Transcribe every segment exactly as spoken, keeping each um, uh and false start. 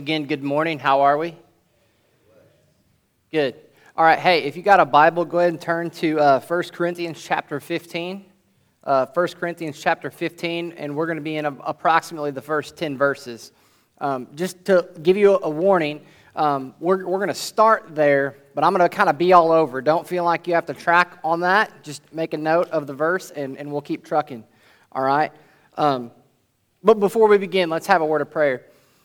Again, good morning. How are we? Good. All right. Hey, if you got a Bible, go ahead and turn to uh, First Corinthians chapter fifteen. Uh, First Corinthians chapter fifteen, and we're going to be in a, approximately the first ten verses. Um, just to give you a warning, um, we're, we're going to start there, but I'm going to kind of be all over. Don't feel like you have to track on that. Just make a note of the verse, and, and we'll keep trucking. All right? Um, but before we begin, let's have a word of prayer.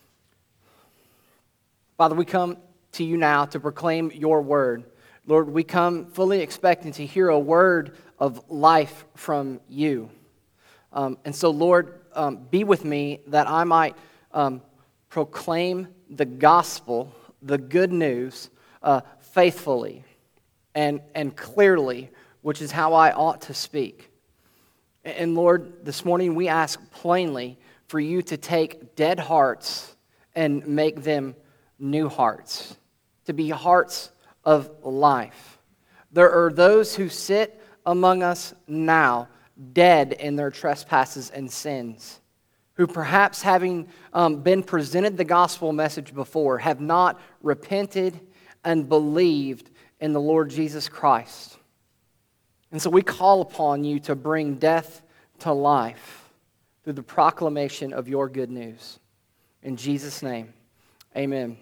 Father, we come to you now to proclaim your word. Lord, we come fully expecting to hear a word of life from you. Um, and so, Lord, um, be with me that I might um, proclaim the gospel, the good news, uh, faithfully and, and clearly, which is how I ought to speak. And Lord, this morning we ask plainly for you to take dead hearts and make them new hearts, to be hearts of life. There are those who sit among us now, dead in their trespasses and sins, who perhaps having um, been presented the gospel message before, have not repented and believed in the Lord Jesus Christ. And so we call upon you to bring death to life through the proclamation of your good news. In Jesus' name, amen.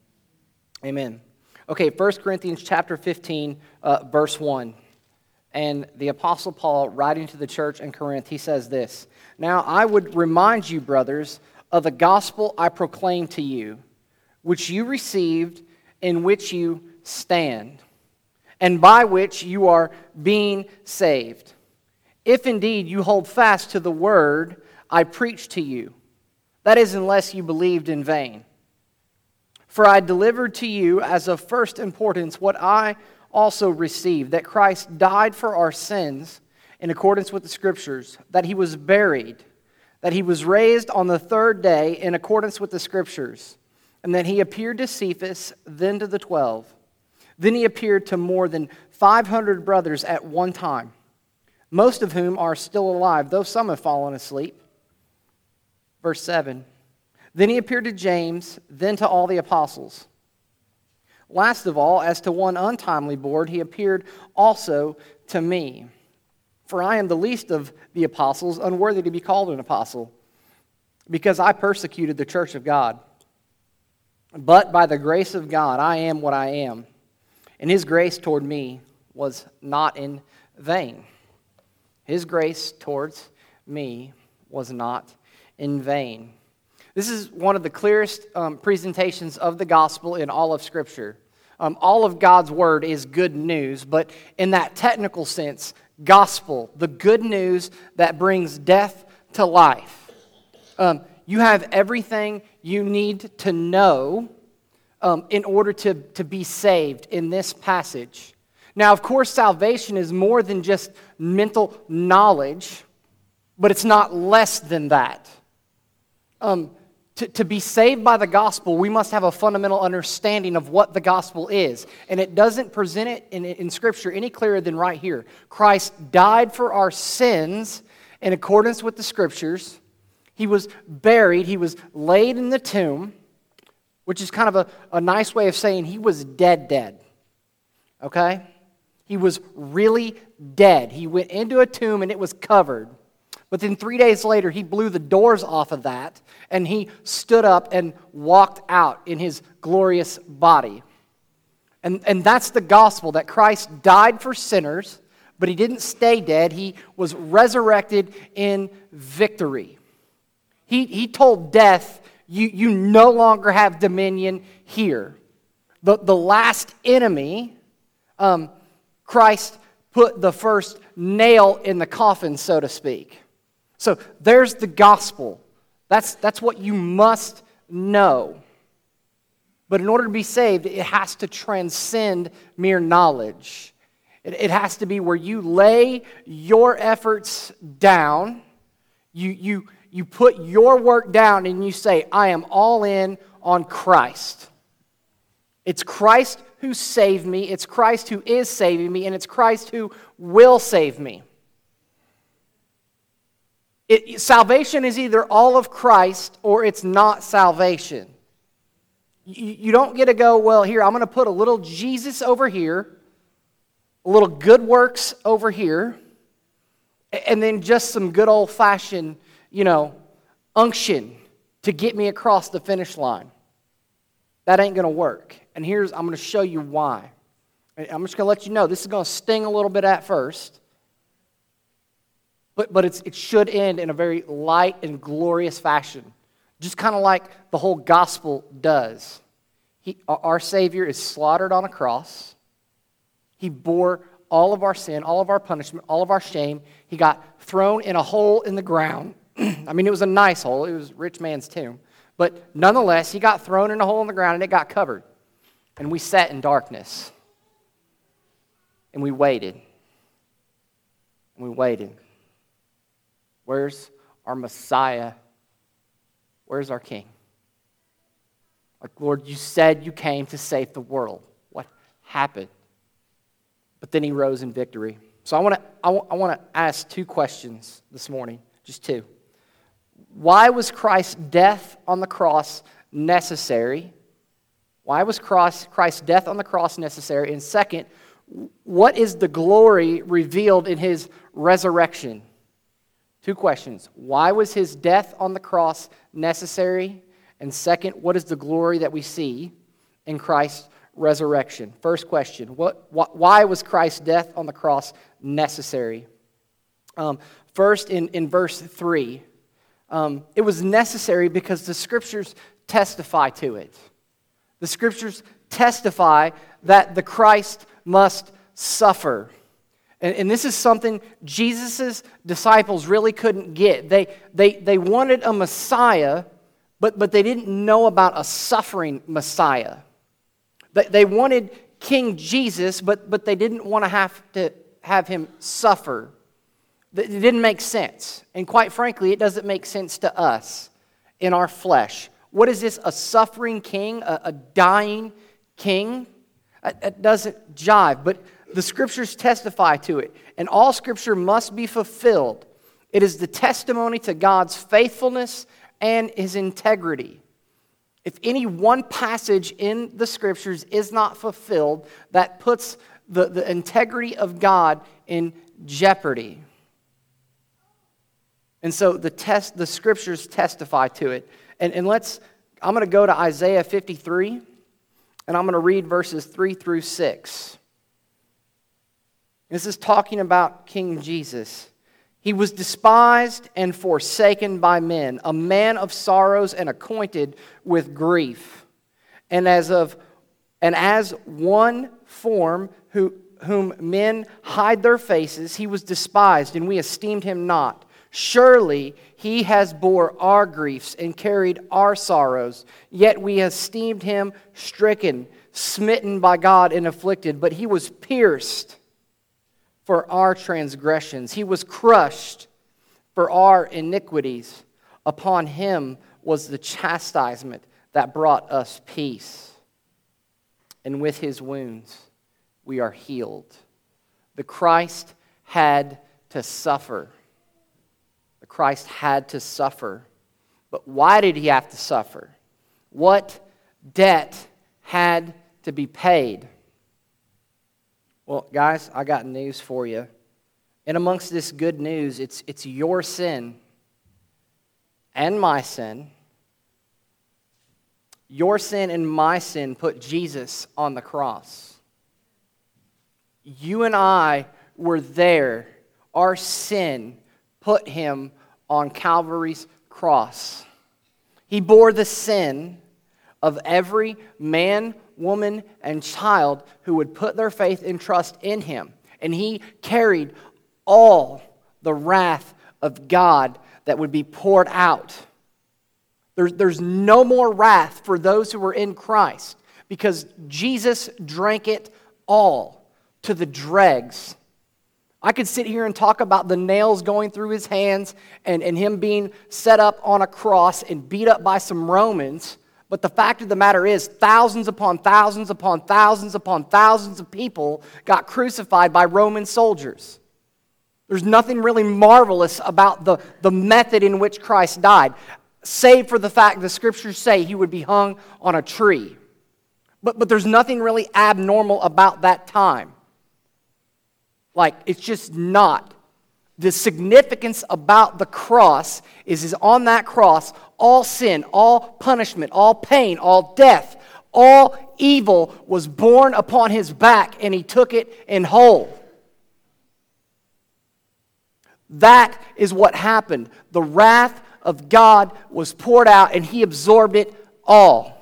Amen. Okay, First Corinthians chapter fifteen, uh, verse one. And the Apostle Paul, writing to the church in Corinth, he says this: "Now I would remind you, brothers, of the gospel I proclaimed to you, which you received, in which you stand, and by which you are being saved, if indeed you hold fast to the word I preached to you, that is, unless you believed in vain. For I delivered to you as of first importance what I also received, that Christ died for our sins in accordance with the Scriptures, that he was buried, that he was raised on the third day in accordance with the Scriptures, and that he appeared to Cephas, then to the twelve. Then he appeared to more than five hundred brothers at one time, most of whom are still alive, though some have fallen asleep." Verse seven. "Then he appeared to James, then to all the apostles. Last of all, as to one untimely born, he appeared also to me. For I am the least of the apostles, unworthy to be called an apostle, because I persecuted the church of God. But by the grace of God, I am what I am. And his grace toward me was not in vain." His grace towards me was not in vain. This is one of the clearest um, presentations of the gospel in all of Scripture. Um, all of God's word is good news, but in that technical sense, gospel, the good news that brings death to life. Um, you have everything you need to know um, in order to, to be saved in this passage. Now, of course, salvation is more than just mental knowledge, but it's not less than that. Um, To, to be saved by the gospel, we must have a fundamental understanding of what the gospel is. And it doesn't present it in, in Scripture any clearer than right here. Christ died for our sins in accordance with the Scriptures. He was buried. He was laid in the tomb, which is kind of a, a nice way of saying he was dead dead. Okay? He was really dead. He went into a tomb and it was covered. But then three days later, he blew the doors off of that, and he stood up and walked out in his glorious body. And, and that's the gospel, that Christ died for sinners, but he didn't stay dead. He was resurrected in victory. He, he told death, you, you no longer have dominion here. The, the last enemy, um, Christ put the first nail in the coffin, so to speak. So there's the gospel. That's, that's what you must know. But in order to be saved, it has to transcend mere knowledge. It, it has to be where you lay your efforts down, you, you, you put your work down and you say, I am all in on Christ. It's Christ who saved me, it's Christ who is saving me, and it's Christ who will save me. It, salvation is either all of Christ or it's not salvation. You, you don't get to go, well, here, I'm going to put a little Jesus over here, a little good works over here, and then just some good old-fashioned, you know, unction to get me across the finish line. That ain't going to work. And here's, I'm going to show you why. I'm just going to let you know, this is going to sting a little bit at first, but, but it's, it should end in a very light and glorious fashion, just kind of like the whole gospel does. He, our Savior is slaughtered on a cross. He bore all of our sin, all of our punishment, all of our shame. He got thrown in a hole in the ground. I mean, it was a nice hole. It was a rich man's tomb. But nonetheless, he got thrown in a hole in the ground and it got covered. And we sat in darkness. And we waited. And we waited. Where's our Messiah? Where's our King? Like, Lord, you said you came to save the world. What happened? But then he rose in victory. So I want to I want to ask two questions this morning, just two. Why was Christ's death on the cross necessary? Why was Christ's death on the cross necessary? And second, what is the glory revealed in his resurrection? Two questions. Why was his death on the cross necessary? And second, what is the glory that we see in Christ's resurrection? First question, what, wh- why was Christ's death on the cross necessary? Um, first, in, in verse three, um, it was necessary because the Scriptures testify to it. The Scriptures testify that the Christ must suffer. And, and this is something Jesus' disciples really couldn't get. They, they, they wanted a Messiah, but, but they didn't know about a suffering Messiah. They, they wanted King Jesus, but, but they didn't want to have to have him suffer. It didn't make sense. And quite frankly, it doesn't make sense to us in our flesh. What is this, a suffering king, a, a dying king? That doesn't jive, but the Scriptures testify to it. And all Scripture must be fulfilled. It is the testimony to God's faithfulness and his integrity. If any one passage in the Scriptures is not fulfilled, that puts the, the integrity of God in jeopardy. And so the test, the Scriptures testify to it. And, and let's, I'm going to go to Isaiah fifty-three, and I'm going to read verses three through six. This is talking about King Jesus. He was despised and forsaken by men, a man of sorrows and acquainted with grief. And as of and as one form who, whom men hide their faces, he was despised, and we esteemed him not. Surely he has bore our griefs and carried our sorrows, yet we esteemed him stricken, smitten by God and afflicted. But he was pierced for our transgressions. He was crushed for our iniquities. Upon him was the chastisement that brought us peace. And with his wounds we are healed. The Christ had to suffer. The Christ had to suffer. But why did he have to suffer? What debt had to be paid? Well, guys, I got news for you. And amongst this good news, it's, it's your sin and my sin. Your sin and my sin put Jesus on the cross. You and I were there. Our sin put him on Calvary's cross. He bore the sin of every man, woman, and child who would put their faith and trust in him. And he carried all the wrath of God that would be poured out. There's, there's no more wrath for those who are in Christ because Jesus drank it all to the dregs. I could sit here and talk about the nails going through his hands and, and him being set up on a cross and beat up by some Romans. But the fact of the matter is, thousands upon thousands upon thousands upon thousands of people got crucified by Roman soldiers. There's nothing really marvelous about the, the method in which Christ died, save for the fact the Scriptures say he would be hung on a tree. But, but there's nothing really abnormal about that time. Like, it's just not. The significance about the cross is, is on that cross, all sin, all punishment, all pain, all death, all evil was borne upon his back, and he took it in whole. That is what happened. The wrath of God was poured out, and he absorbed it all.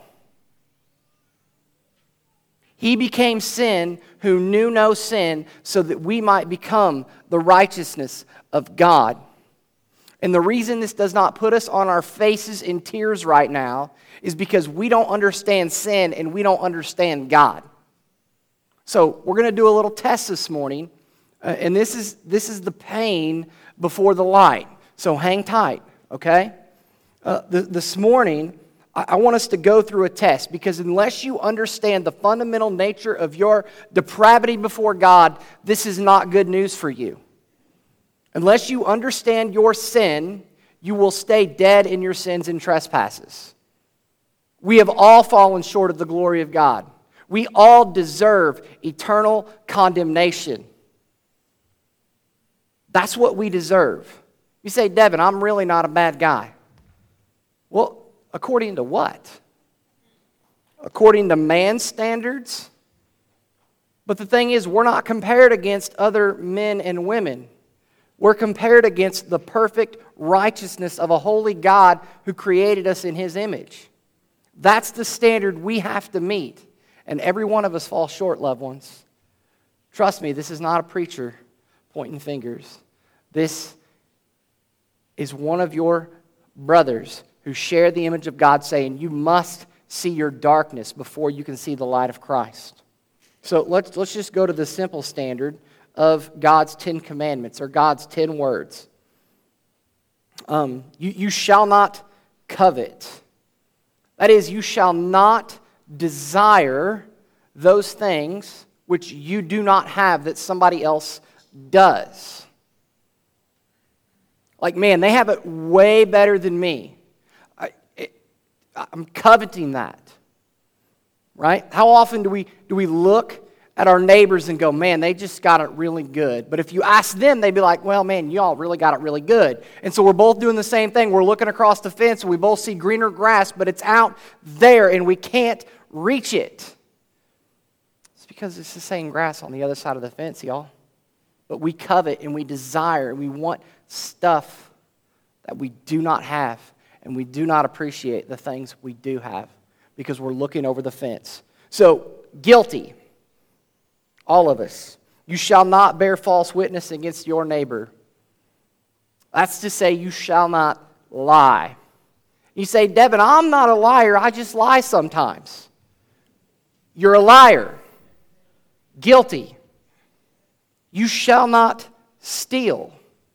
He became sin who knew no sin, so that we might become the righteousness of God. And the reason this does not put us on our faces in tears right now is because we don't understand sin and we don't understand God. So we're going to do a little test this morning, uh, and this is this is the pain before the light. So hang tight, okay? Uh, th- this morning, I want us to go through a test, because unless you understand the fundamental nature of your depravity before God, this is not good news for you. Unless you understand your sin, you will stay dead in your sins and trespasses. We have all fallen short of the glory of God. We all deserve eternal condemnation. That's what we deserve. You say, Devin, I'm really not a bad guy. Well, according to what? According to man's standards? But the thing is, we're not compared against other men and women. We're compared against the perfect righteousness of a holy God who created us in his image. That's the standard we have to meet. And every one of us falls short, loved ones. Trust me, this is not a preacher pointing fingers. This is one of your brothers who share the image of God, saying, you must see your darkness before you can see the light of Christ. So let's, let's just go to the simple standard of God's Ten Commandments, or God's ten words. Um, you, you shall not covet. That is, you shall not desire those things which you do not have that somebody else does. Like, man, they have it way better than me. I, it, I'm coveting that. Right? How often do we do we look at our neighbors and go, man, they just got it really good. But if you ask them, they'd be like, well, man, y'all really got it really good. And so we're both doing the same thing. We're looking across the fence and we both see greener grass, but it's out there and we can't reach it. It's because it's the same grass on the other side of the fence, y'all. But we covet and we desire and we want stuff that we do not have, and we do not appreciate the things we do have because we're looking over the fence. So, guilty. All of us. You shall not bear false witness against your neighbor. That's to say, you shall not lie. You say, Devin, I'm not a liar. I just lie sometimes. You're a liar. Guilty. You shall not steal.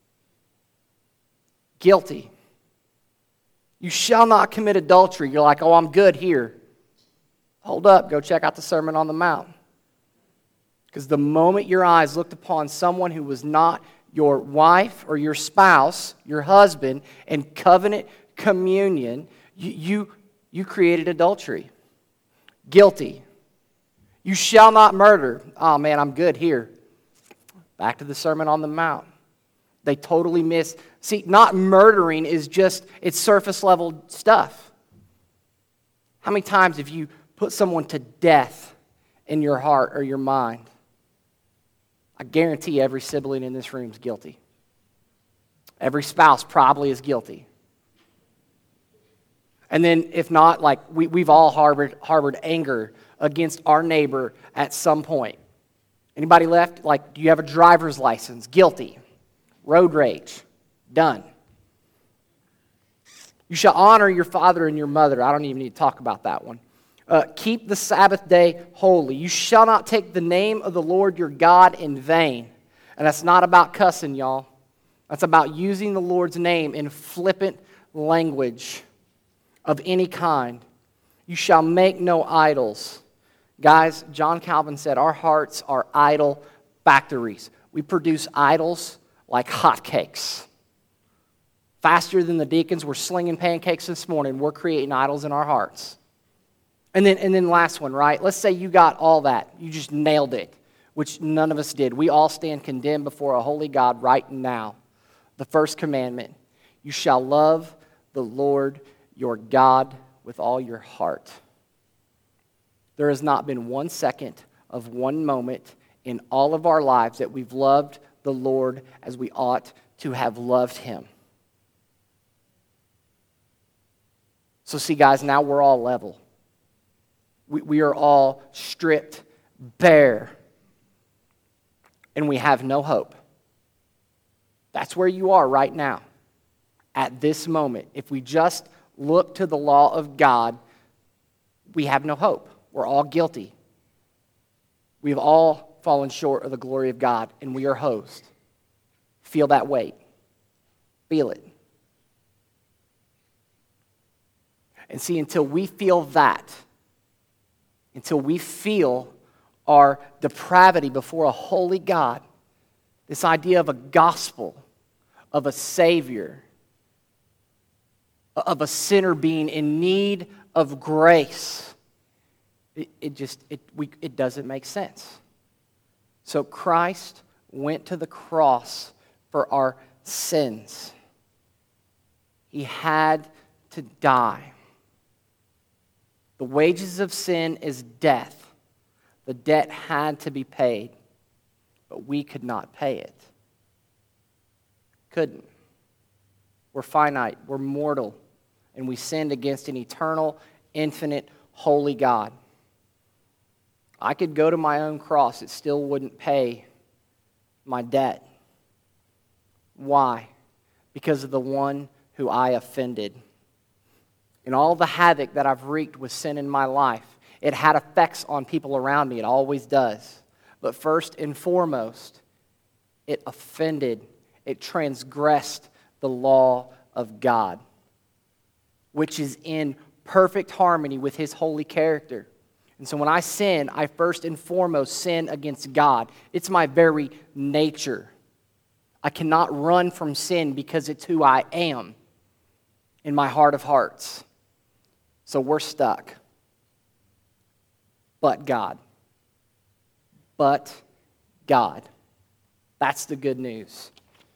Guilty. You shall not commit adultery. You're like, oh, I'm good here. Hold up. Go check out the Sermon on the Mount. Because the moment your eyes looked upon someone who was not your wife or your spouse, your husband, in covenant communion, you, you, you created adultery. Guilty. You shall not murder. Oh man, I'm good here. Back to the Sermon on the Mount. They totally miss. See, not murdering is just, it's surface level stuff. How many times have you put someone to death in your heart or your mind? I guarantee every sibling in this room is guilty. Every spouse probably is guilty. And then if not, like we, we've all harbored, harbored anger against our neighbor at some point. Anybody left? Like, do you have a driver's license? Guilty. Road rage. Done. You shall honor your father and your mother. I don't even need to talk about that one. Uh, keep the Sabbath day holy. You shall not take the name of the Lord your God in vain. And that's not about cussing, y'all. That's about using the Lord's name in flippant language of any kind. You shall make no idols. Guys, John Calvin said, our hearts are idol factories. We produce idols like hotcakes. Faster than the deacons were slinging pancakes this morning, we're creating idols in our hearts. And then, and then last one, right? Let's say you got all that. You just nailed it, which none of us did. We all stand condemned before a holy God right now. The first commandment, you shall love the Lord your God with all your heart. There has not been one second of one moment in all of our lives that we've loved the Lord as we ought to have loved him. So see, guys, now we're all level. We, we are all stripped bare. And we have no hope. That's where you are right now. At this moment. If we just look to the law of God, we have no hope. We're all guilty. We've all fallen short of the glory of God, and we are hosed. Feel that weight. Feel it. And see, until we feel that, until we feel our depravity before a holy God, this idea of a gospel, of a Savior, of a sinner being in need of grace, it, it just it we it doesn't make sense. So Christ went to the cross for our sins. He had to die. The wages of sin is death. The debt had to be paid, but we could not pay it. Couldn't. We're finite, we're mortal, and we sinned against an eternal, infinite, holy God. I could go to my own cross, it still wouldn't pay my debt. Why? Because of the one who I offended. And all the havoc that I've wreaked with sin in my life, it had effects on people around me. It always does. But first and foremost, it offended, it transgressed the law of God, which is in perfect harmony with his holy character. And so when I sin, I first and foremost sin against God. It's my very nature. I cannot run from sin because it's who I am in my heart of hearts. So we're stuck. But God. But God. That's the good news.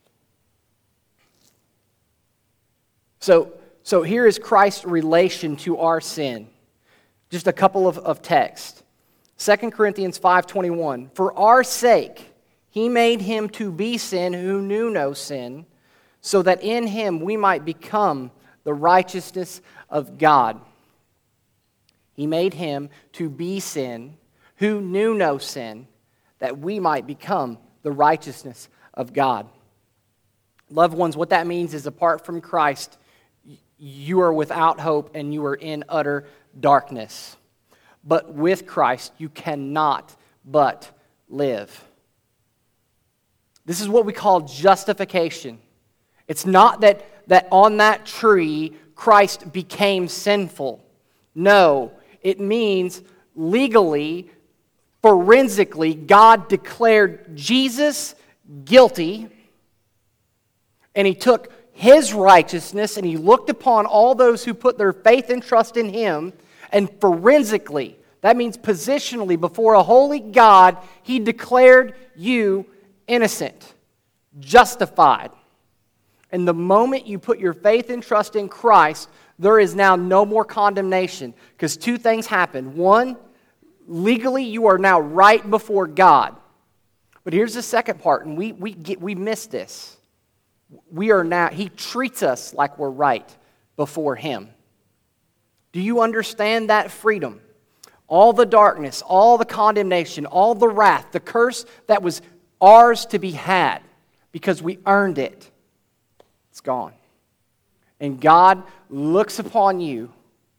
So, so here is Christ's relation to our sin. Just a couple of, of texts. Second Corinthians five twenty-one. For our sake, he made him to be sin who knew no sin, so that in him we might become the righteousness of God. He made him to be sin who knew no sin, that we might become the righteousness of God. Loved ones, what that means is apart from Christ, you are without hope and you are in utter darkness. But with Christ, you cannot but live. This is what we call justification. It's not that, that on that tree, Christ became sinful. No, it means legally, forensically, God declared Jesus guilty, and he took his righteousness and he looked upon all those who put their faith and trust in him, and forensically, that means positionally, before a holy God, he declared you innocent, justified. And the moment you put your faith and trust in Christ, there is now no more condemnation, because two things happen. One, legally you are now right before God. But here's the second part, and we we get, we miss this. We are now, he treats us like we're right before him. Do you understand that freedom? All the darkness, all the condemnation, all the wrath, the curse that was ours to be had because we earned it, it's gone. And God looks upon you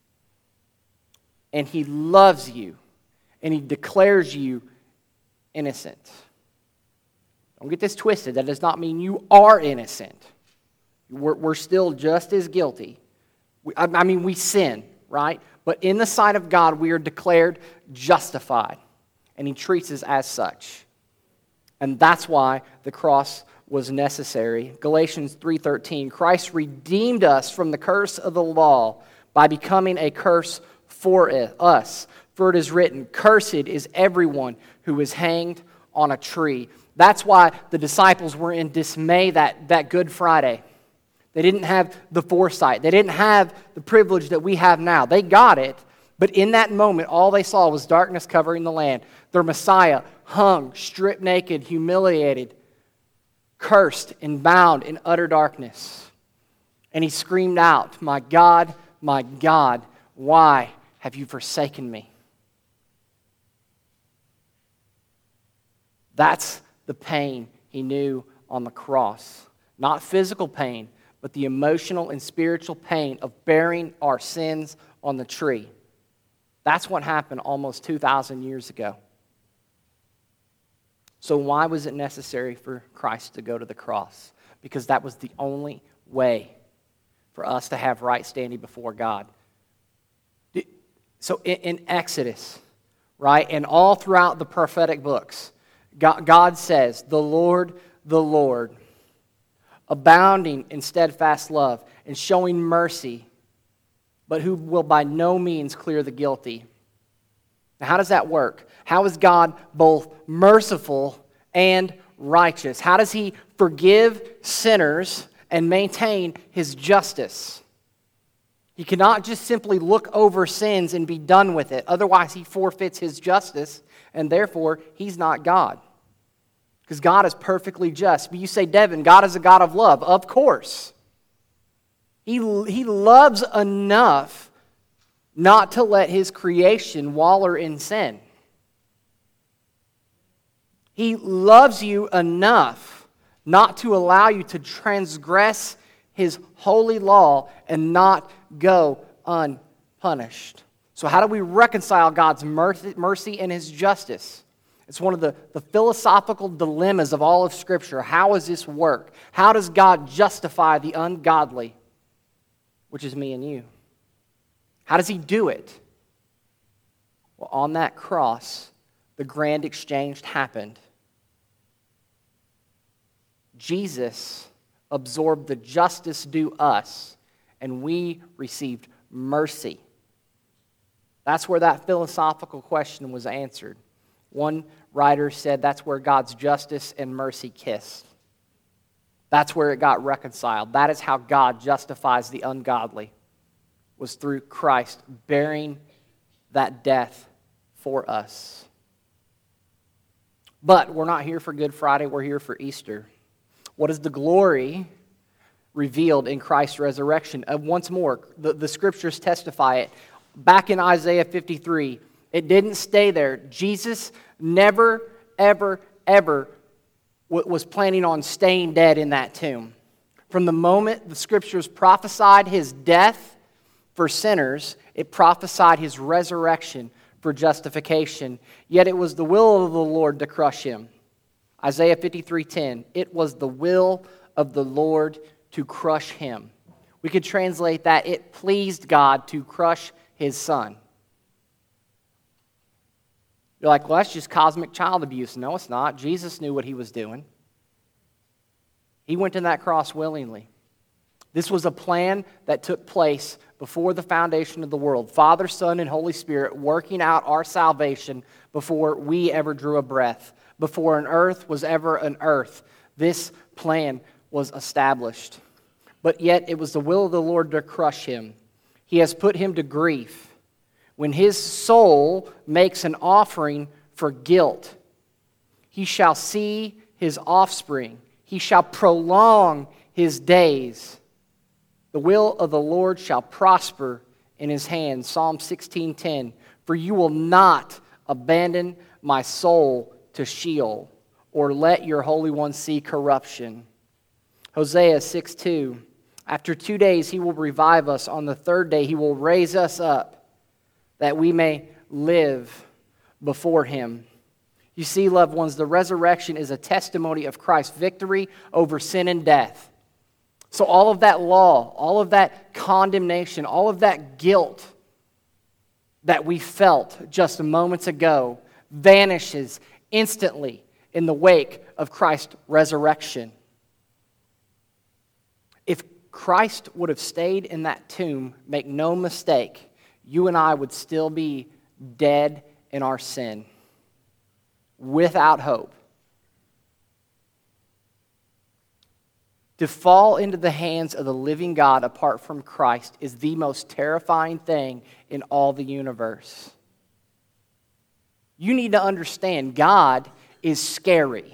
and he loves you and he declares you innocent. Don't get this twisted. That does not mean you are innocent. We're, we're still just as guilty. We, I, I mean, we sin, right? But in the sight of God, we are declared justified. And he treats us as such. And that's why the cross was necessary. Galatians three thirteen, Christ redeemed us from the curse of the law by becoming a curse for us. For it is written, cursed is everyone who is hanged on a tree. That's why the disciples were in dismay that, that Good Friday. They didn't have the foresight. They didn't have the privilege that we have now. They got it, but in that moment, all they saw was darkness covering the land. Their Messiah hung, stripped naked, humiliated, cursed and bound in utter darkness. And he screamed out, my God, my God, why have you forsaken me? That's the pain he knew on the cross. Not physical pain, but the emotional and spiritual pain of bearing our sins on the tree. That's what happened almost two thousand years ago. So why was it necessary for Christ to go to the cross? Because that was the only way for us to have right standing before God. So in Exodus, right, and all throughout the prophetic books, God says, the Lord, the Lord, abounding in steadfast love and showing mercy, but who will by no means clear the guilty. Now, how does that work? How is God both merciful and righteous? How does he forgive sinners and maintain his justice? He cannot just simply look over sins and be done with it. Otherwise, he forfeits his justice, and therefore, he's not God. Because God is perfectly just. But you say, Devin, God is a God of love. Of course. He, he loves enough not to let his creation wallow in sin. He loves you enough not to allow you to transgress his holy law and not go unpunished. So how do we reconcile God's mercy and his justice? It's one of the, the philosophical dilemmas of all of Scripture. How does this work? How does God justify the ungodly, which is me and you? How does he do it? Well, on that cross, the grand exchange happened. Jesus absorbed the justice due us, and we received mercy. That's where that philosophical question was answered. One writer said that's where God's justice and mercy kissed. That's where it got reconciled. That is how God justifies the ungodly, was through Christ bearing that death for us. But we're not here for Good Friday, we're here for Easter. What is the glory revealed in Christ's resurrection? Uh, once more, the, the scriptures testify it. Back in Isaiah fifty-three, it didn't stay there. Jesus never, ever, ever w- was planning on staying dead in that tomb. From the moment the scriptures prophesied his death for sinners, it prophesied his resurrection for justification. Yet it was the will of the Lord to crush him. Isaiah fifty-three ten, it was the will of the Lord to crush him. We could translate that, it pleased God to crush his son. You're like, well, that's just cosmic child abuse. No, it's not. Jesus knew what he was doing. He went to that cross willingly. This was a plan that took place before the foundation of the world. Father, Son, and Holy Spirit working out our salvation before we ever drew a breath. Before an earth was ever an earth. This plan was established. But yet it was the will of the Lord to crush him. He has put him to grief. When his soul makes an offering for guilt, he shall see his offspring. He shall prolong his days. The will of the Lord shall prosper in his hand. Psalm sixteen ten. For you will not abandon my soul to Sheol, or let your Holy One see corruption. Hosea six two. After two days he will revive us. On the third day he will raise us up, that we may live before him. You see, loved ones, the resurrection is a testimony of Christ's victory over sin and death. So all of that law, all of that condemnation, all of that guilt that we felt just moments ago vanishes instantly in the wake of Christ's resurrection. If Christ would have stayed in that tomb, make no mistake, you and I would still be dead in our sin, without hope. To fall into the hands of the living God apart from Christ is the most terrifying thing in all the universe. You need to understand God is scary.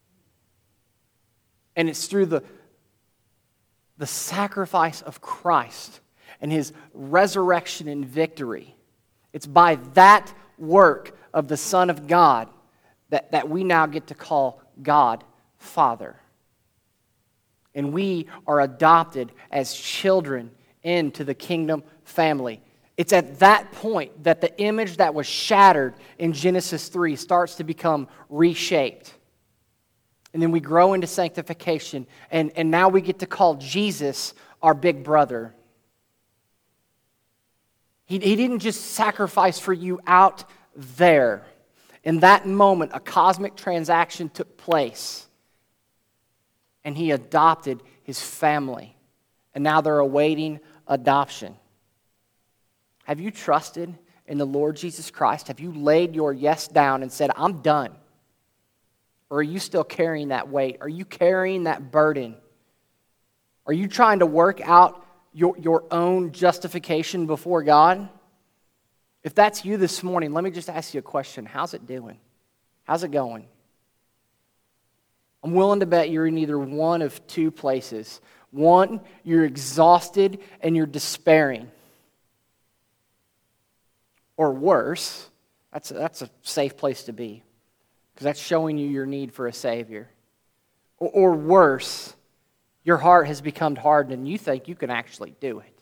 And it's through the, the sacrifice of Christ and his resurrection and victory. It's by that work of the Son of God that, that we now get to call God Father. And we are adopted as children into the kingdom family. It's at that point that the image that was shattered in Genesis three starts to become reshaped. And then we grow into sanctification, and, and now we get to call Jesus our big brother. He, he didn't just sacrifice for you out there. In that moment, a cosmic transaction took place. And he adopted his family. And now they're awaiting adoption. Have you trusted in the Lord Jesus Christ? Have you laid your yes down and said, I'm done? Or are you still carrying that weight? Are you carrying that burden? Are you trying to work out your, your own justification before God? If that's you this morning, let me just ask you a question. How's it doing? How's it going? I'm willing to bet you're in either one of two places. One, you're exhausted and you're despairing. Or worse, that's a, that's a safe place to be, because that's showing you your need for a Savior. Or, or worse, your heart has become hardened and you think you can actually do it.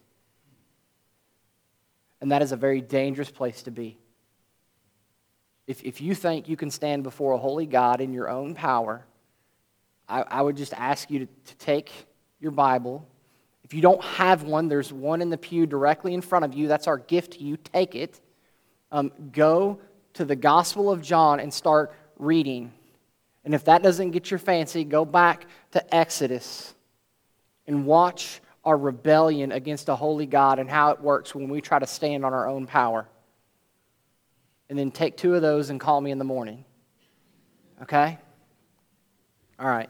And that is a very dangerous place to be. If, if you think you can stand before a holy God in your own power, I, I would just ask you to, to take your Bible. If you don't have one, there's one in the pew directly in front of you. That's our gift to you. Take it. Um, go to the Gospel of John and start reading. And if that doesn't get your fancy, go back to Exodus and watch our rebellion against a holy God and how it works when we try to stand on our own power. And then take two of those and call me in the morning. Okay? All right.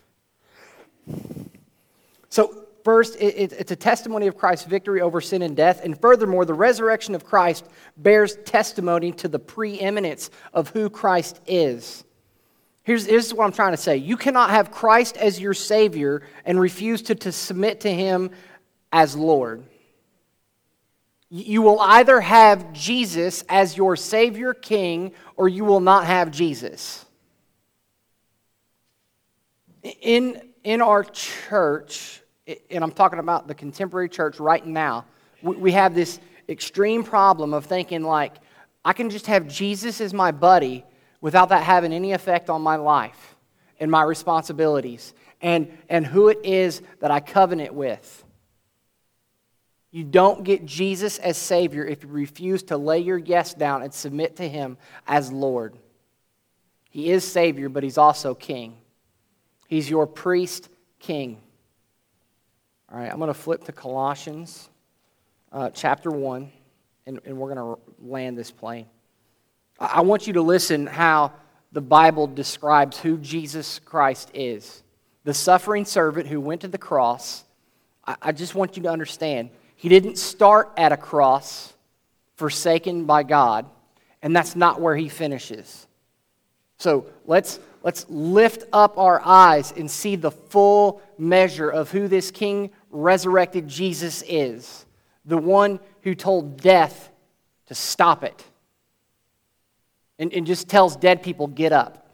So first, it, it's a testimony of Christ's victory over sin and death. And furthermore, the resurrection of Christ bears testimony to the preeminence of who Christ is. Here's, here's what I'm trying to say. You cannot have Christ as your Savior and refuse to, to submit to Him as Lord. You will either have Jesus as your Savior King, or you will not have Jesus. In, in our church, and I'm talking about the contemporary church right now, we, we have this extreme problem of thinking like, I can just have Jesus as my buddy without that having any effect on my life and my responsibilities and, and who it is that I covenant with. You don't get Jesus as Savior if you refuse to lay your yes down and submit to Him as Lord. He is Savior, but He's also King. He's your priest king. All right, I'm going to flip to Colossians uh, chapter one, and, and we're going to land this plane. I want you to listen how the Bible describes who Jesus Christ is. The suffering servant who went to the cross. I, I just want you to understand, He didn't start at a cross forsaken by God, and that's not where He finishes. So let's let's lift up our eyes and see the full measure of who this King resurrected Jesus is. The one who told death to stop it. And, and just tells dead people, get up.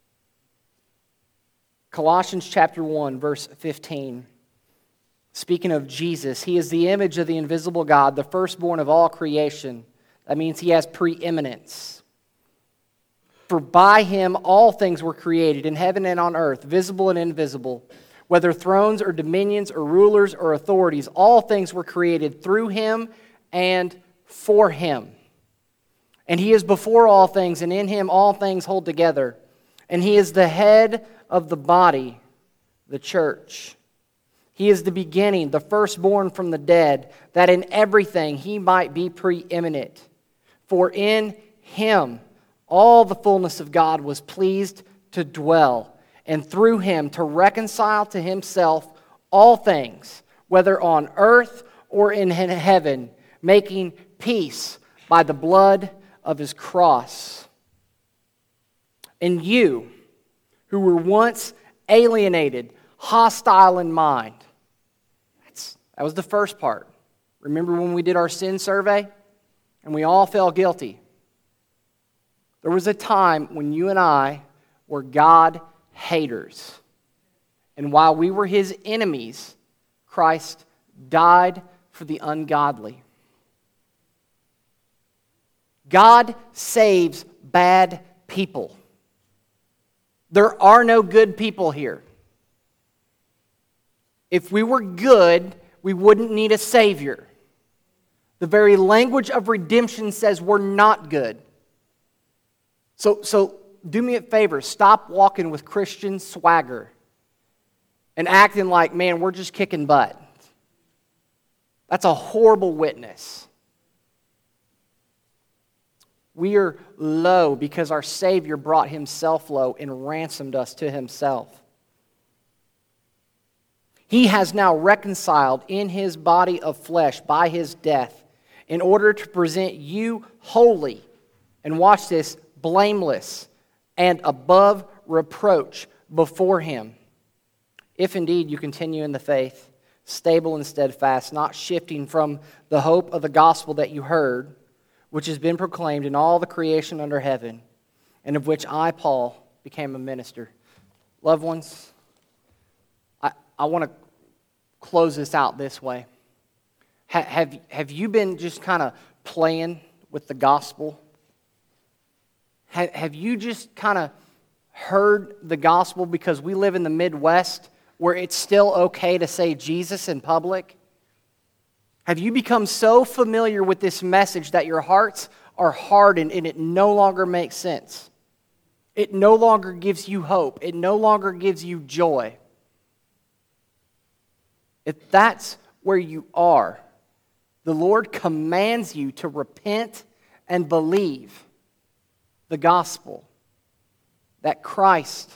Colossians chapter one, verse fifteen. Speaking of Jesus, He is the image of the invisible God, the firstborn of all creation. That means He has preeminence. For by Him all things were created, in heaven and on earth, visible and invisible. Whether thrones or dominions or rulers or authorities, all things were created through Him and for Him. And He is before all things, and in Him all things hold together. And He is the head of the body, the church. He is the beginning, the firstborn from the dead, that in everything he might be preeminent. For in him all the fullness of God was pleased to dwell, and through him to reconcile to himself all things, whether on earth or in heaven, making peace by the blood of his cross. And you, who were once alienated, hostile in mind. That's, that was the first part. Remember when we did our sin survey? And we all felt guilty. There was a time when you and I were God haters. And while we were his enemies, Christ died for the ungodly. God saves bad people. There are no good people here. If we were good, we wouldn't need a Savior. The very language of redemption says we're not good. So, so do me a favor, stop walking with Christian swagger and acting like, man, we're just kicking butt. That's a horrible witness. We are low because our Savior brought himself low and ransomed us to himself. He has now reconciled in his body of flesh by his death in order to present you holy, and watch this, blameless and above reproach before him. If indeed you continue in the faith, stable and steadfast, not shifting from the hope of the gospel that you heard, which has been proclaimed in all the creation under heaven, and of which I, Paul, became a minister. Loved ones, I, I want to close this out this way. Ha, have, have you been just kind of playing with the gospel? Ha, have you just kind of heard the gospel because we live in the Midwest where it's still okay to say Jesus in public? Have you become so familiar with this message that your hearts are hardened and it no longer makes sense? It no longer gives you hope. It no longer gives you joy. If that's where you are, the Lord commands you to repent and believe the gospel that Christ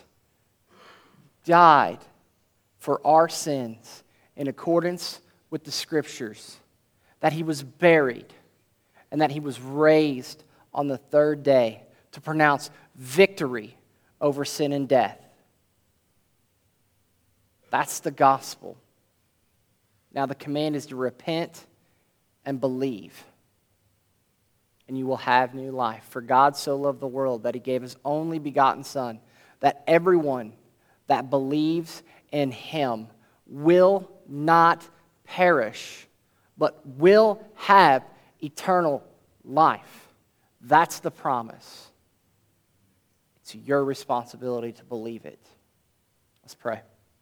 died for our sins in accordance with the Scriptures, that he was buried, and that he was raised on the third day to pronounce victory over sin and death. That's the gospel. Now the command is to repent and believe, and you will have new life. For God so loved the world that he gave his only begotten Son, that everyone that believes in him will not perish, but will have eternal life. That's the promise. It's your responsibility to believe it. Let's pray.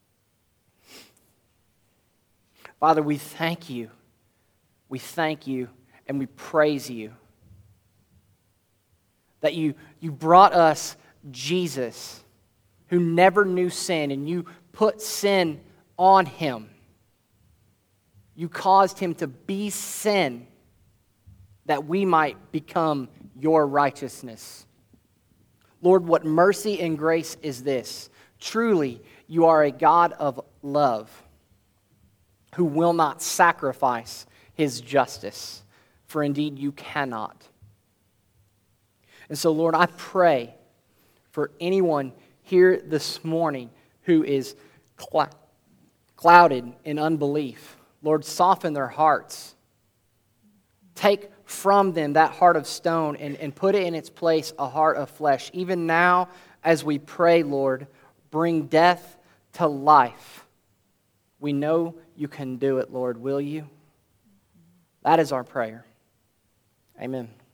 Father, we thank you. We thank you and we praise you that you, you brought us Jesus, who never knew sin, and you put sin on him. You caused him to be sin that we might become your righteousness. Lord, what mercy and grace is this? Truly, you are a God of love who will not sacrifice his justice, for indeed you cannot. And so, Lord, I pray for anyone here this morning who is cl- clouded in unbelief. Lord, soften their hearts. Take from them that heart of stone and, and put it in its place a heart of flesh. Even now, as we pray, Lord, bring death to life. We know you can do it, Lord. Will you? That is our prayer. Amen.